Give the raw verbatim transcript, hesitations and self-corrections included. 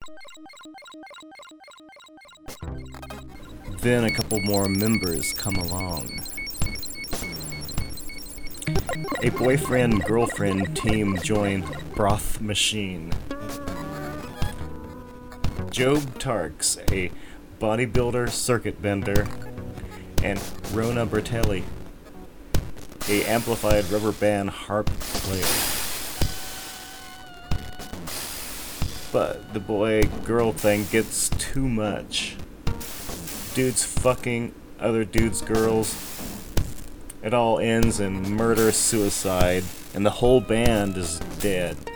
Then a couple more members come along. A boyfriend-girlfriend team join Broth Machine. Job Tarks, a bodybuilder circuit bender, and Rona Bertelli, a amplified rubber band harp player. But the boy-girl thing gets too much. Dudes fucking other dudes' girls. It all ends in murder-suicide, and the whole band is dead.